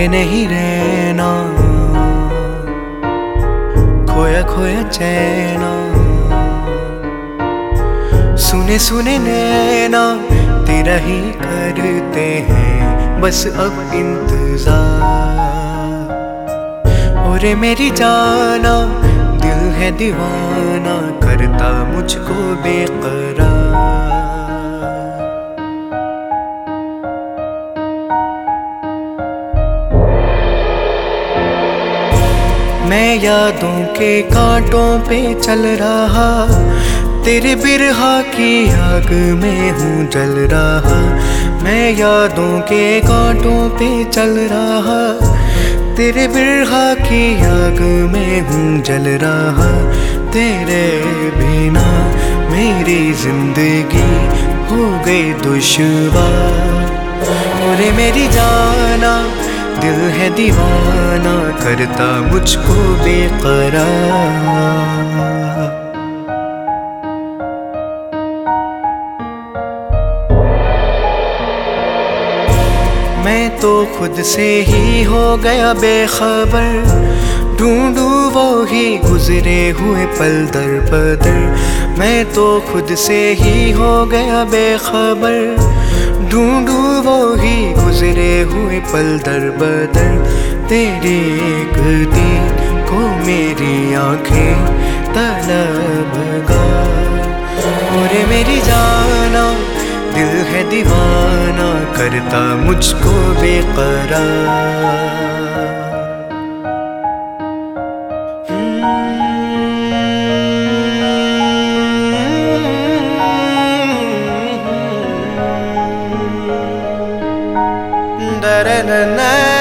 तेरे नहीं रहना, खोया खोया चैना, सुने सुने नैना तेरा ही करते हैं बस अब इंतजार। ओरे मेरी जाना दिल है दीवाना, करता मुझको बेकरार। मैं यादों के कांटों पे चल रहा, तेरे बिरहा की आग में हूँ जल रहा। मैं यादों के कांटों पे चल रहा, तेरे बिरहा की आग में हूँ जल रहा। तेरे बिना मेरी जिंदगी हो गई दुश्वार। और मेरी जाना दिल है दीवाना, करता मुझको बेकरार। मैं तो खुद से ही हो गया बेखबर, ढूंढूं वो ही गुजरे हुए पल दर बदर। मैं तो खुद से ही हो गया बेखबर, ढूंढूं वो ही गुजरे हुए पल दर बदर। तेरी एक दिन को मेरी आंखें तलबगार। और मेरी जाना दिल है दीवाना, करता मुझको बेकरार। Da da da da.